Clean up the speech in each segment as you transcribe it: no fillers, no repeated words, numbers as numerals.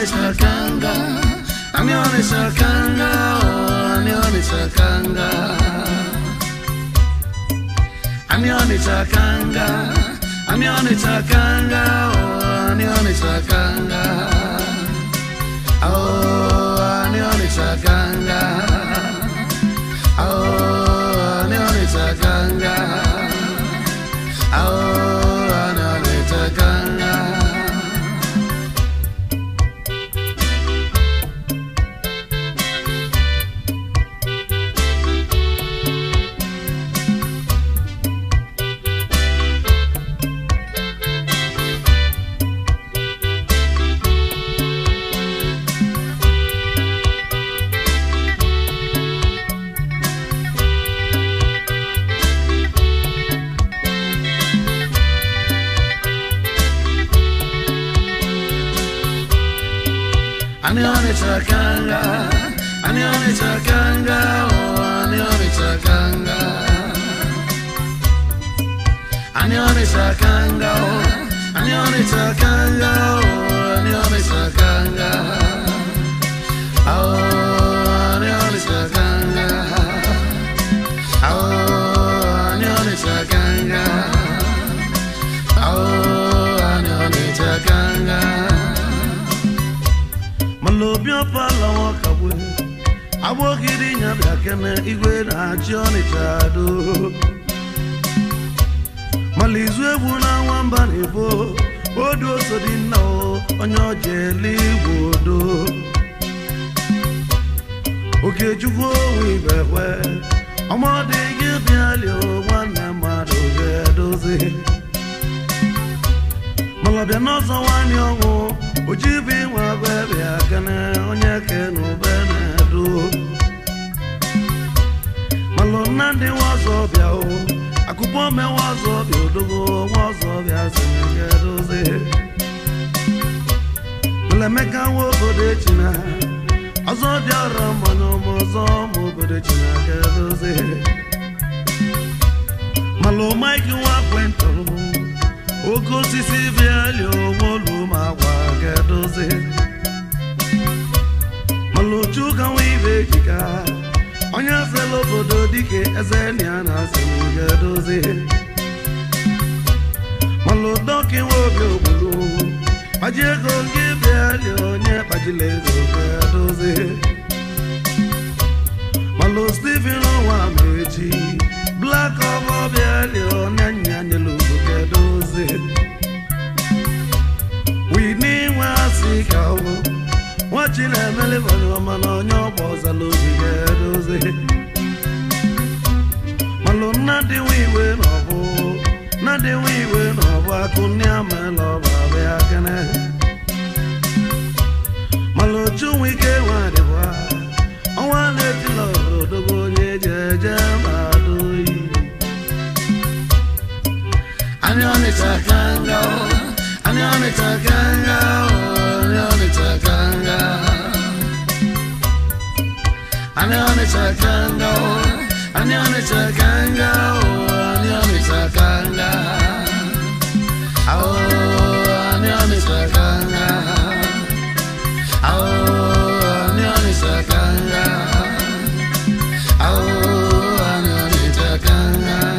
sakanga, anione sakanga, oh, anione sakanga, anione sakanga, anione sakanga, oh, anione sakanga, oh, anione sakanga, oh, anione sakanga, oh, anione sakanga. Anione sakanga, anione sakanga, oh, anione sakanga, anione sakanga, oh, anione sakanga, oh, anione sakanga, oh, anione sakanga, oh, anione sakanga, oh, anione sakanga. Malobio pala wakabwe abokiri nyabyakene igwe na chioni chado malizwe buna wamba nebo odo sodina onyo jeli wodo okechukwu wibewe amade gebiali o wana mado gedoze malobia nozo wani onwo ojibi nwa bebe akane onye kenu benedu malona ndi wazobia o akubo me wazobia odogo wazobia senegedoze melemeka wobode china azobia ramano mozo mobode china gedoze malo mike wa kwento oko sisi bialio wolu mawa gedoze maluchu kan wibe kika onya selo bodo dike ezenia na semu gedoze maludoki wobi obulu majego gibialio nye bajile gedoze malu Stephen wa meji black of bialio nyanya nyelu gedoze we need wasika watching a melody man on your boss a love gedoze malona de we win of na de we win of akunya melo babe akene malochu we ke wa de wa I want to love do go jeje madoi anione sakanga, anione sakanga, anione sakanga, anione sakanga, anione sakanga, anione sakanga, oh, anione sakanga, oh, anione sakanga, oh, anione sakanga.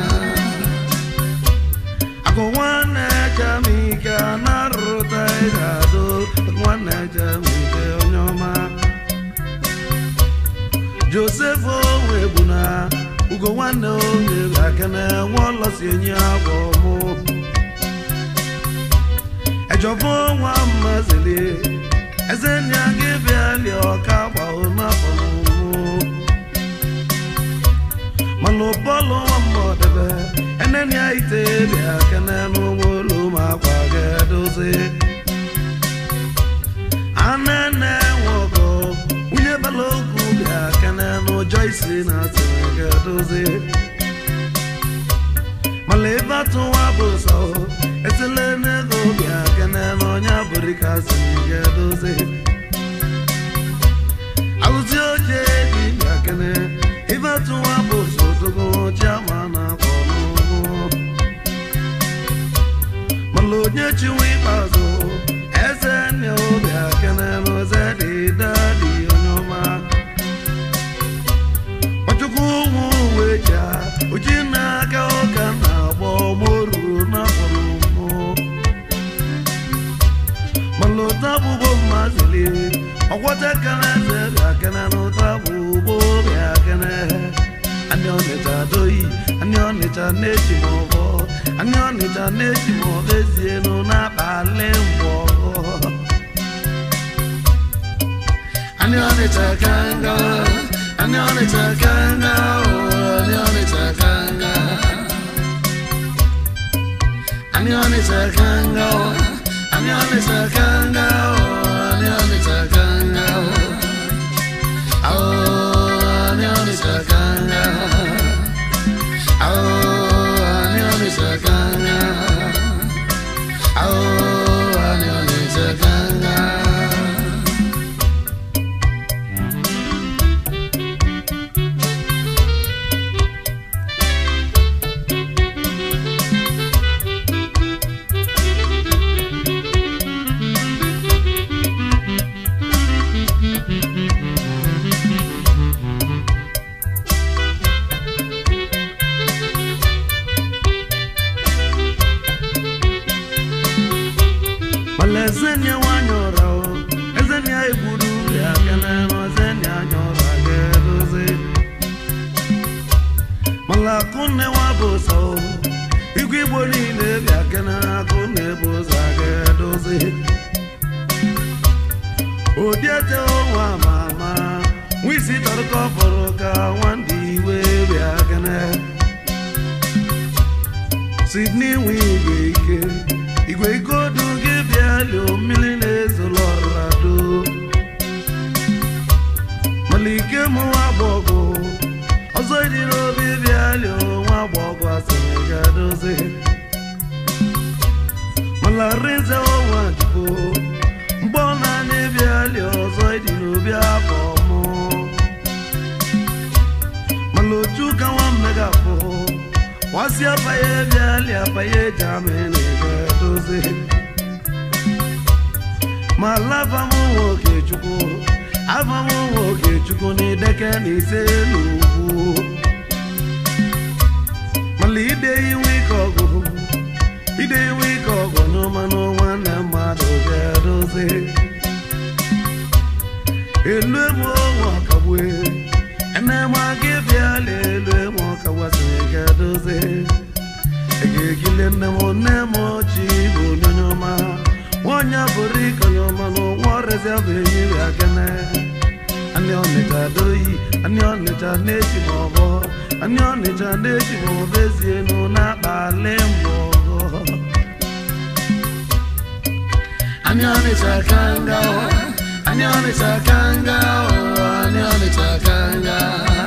Wana jamika na ruta idado wana jamika onyoma Joseph webuna ugo wana onye akana wala sienye abomo Ejofo wa mazele ezenya gebiali okaba ona fomo Malopolo wa modebe eneni aite bia kana no wolo ma kwa gedoze anene wogo unye balogu bia kana no Joyce na gedoze maleva to waboso etelene go bia kana no nya burika gedoze auzi oje bia kana eva to waboso to go jamana Malonye chiwi bazo, eze ni obi akene no Water can I can no tabu, Bobia can and your nature doi, and your nature native of and your nature native of this year no napa lembo. And your nature can go, and your nature can go, and your nature can go. And your nature can go, and your nature can go, and your nature can go. Oh, and your nature can go. Oh, and your nature can go. Oh, and your nature can go. Zenya wanyora o ezenya iburu ya kana no zenya nyora gedoze malakune waboso igwiboli ne ya kana kune boza gedoze odiete o wa mama wisi torko foroka wandi we ya kana Sydney we weke igwe godu Lo milines olorado Malike mo abogo Ozoidi no bibialio wabogo asegadoze Malarinze o wanjiko Mbona nebialio ozoidi no biabomo Malochuka wa megafo Wasi apaye biali apaye jamene gadoze Malava mo woke chuko Ava mo woke chuko ni deke ni selu Malide iwikogo Ide iwikogo no mano wane mado gedoze Elwe mo wakabwe Ene magibyale elwe mo kawase gedoze Ege gile nemo nemo chibu nyonyoma Wanya buriko yo mano warese avenyi yakene Anyonita doi, anyonita nechi mobo Anyonita nechi mobezi no na balembo Anyonita kanga, anyonita kanga, anyonita kanga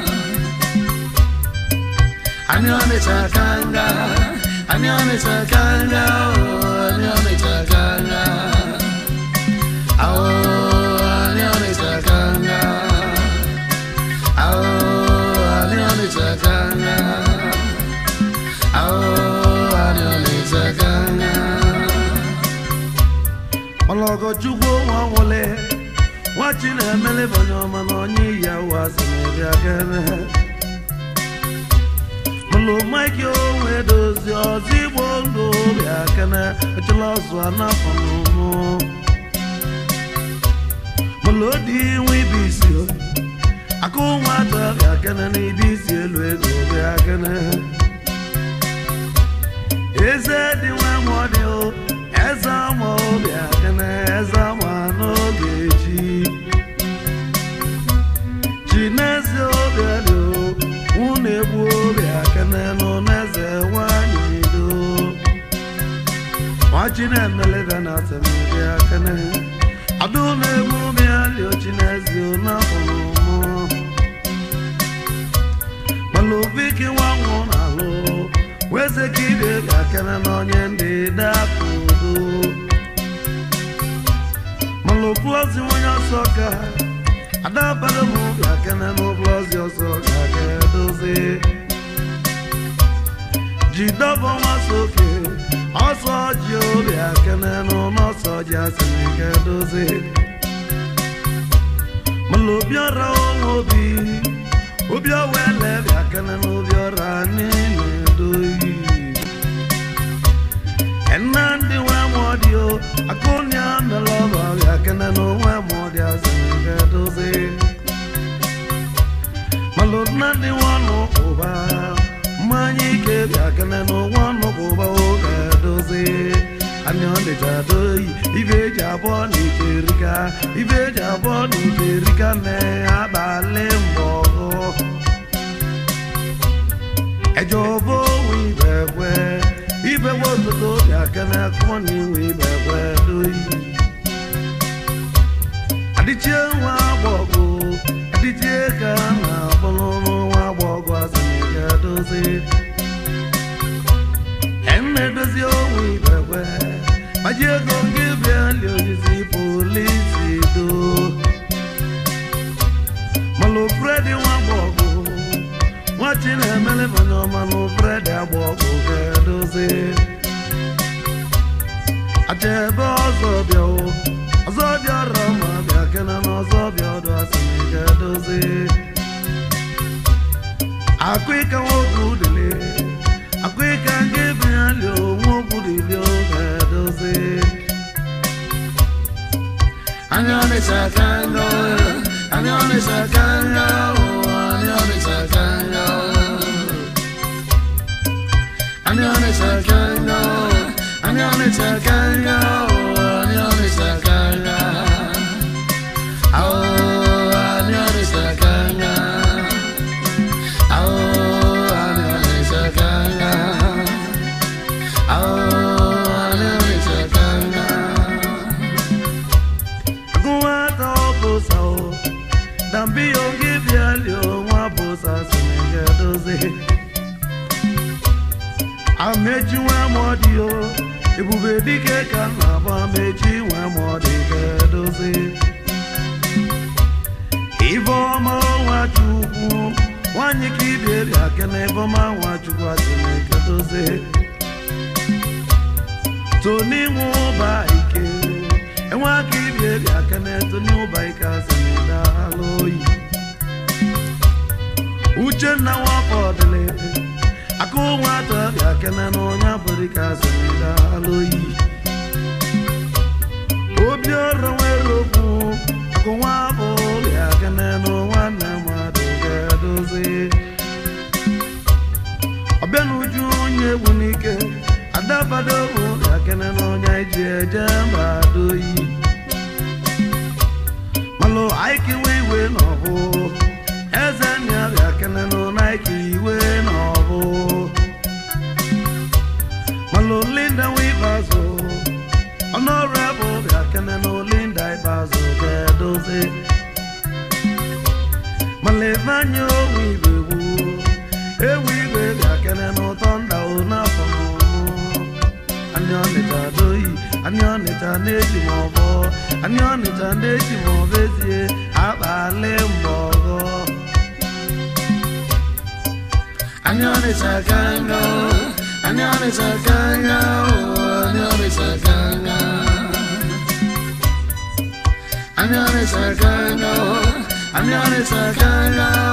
Anyonita kanga, anyonita kanga, anyonita kanga Ologo jugo wa wole Wachine mele banyo manonyi ya wasine kene Molo Mike yo wedozi ozigbo ndo bia kene Echilosu anafonumu Molo di wibisio Ako wata bia kene ni bisi elu ego bia kene Eze di we mwadi o Eza mo bia kene Eza mo no geji Chinese obia di o Unebu obia kene no neze wanyido Wachine mele vena semi bia kene Adunebu bia li o chinese o na fonumo Malubiki wangu na lo Weze kide bia kene no nyende da kudu Maloplozi wanya soka Adabada mu bia kene no plozi o soka kedoze Jidobo wasoke Oso jo bia kene no so jasini kedoze Malobia obi Obia wele bia kene no bia rani doi Enandi wa mo modio akonya melova yakana no wa modia zanga doze malona ni wano oba manyi ke yakana no wano oba oga doze anyonde jadoi iveja boni terika ne abale mbogo ejobo wi bewe ibe wozo do yakana kwani wi bewe doi adiche wa bogo adiche kana bolono wa bogo asanga doze enne dozi o wi bewe maje go give alio yisi police do malo fredi wa bogo watching a melon mano bread a walk over doze a jebos of your rama yakana nos of your dossier doze a quick and walk goodly a quick and give me a little more goodly doze I'm on a second, I'm on a second, I'm on a second. I'm on a second, I'm on a second, I'm on a second. Oh, I'm on a second. Oh, I'm on a second. Oh, I'm on a second. I go out of Bosa, don't be on give you one Bosa, so doze. I made you a modio, it will be the cake and I made you a modio doze. If I'm what you want, you keep it, I can never mind what you got to make a doze. Tony won't buy it, and what keep it, I can enter new bikers and the alloy. Uchen now for the lady. Ako wata yakana no nyaburika senda aloi obiora werobu ako wabo yakana no wana madoga doze obenu junye bunike adabado yakana no nyaije jamba doi malo aiki we no ho ezanya yakana no naiki we no ho Linda Webazo, honorable, yakana no Linda Bazo, doze. Malevanyo webu, we yakana no tonda ona fono. Anyonita doi, anyonita neji mobo, anyonita neji mobezi, abale mbogo. Anyonita kango. I'm on a second, I'm on a second. I'm on a second, I'm on a second.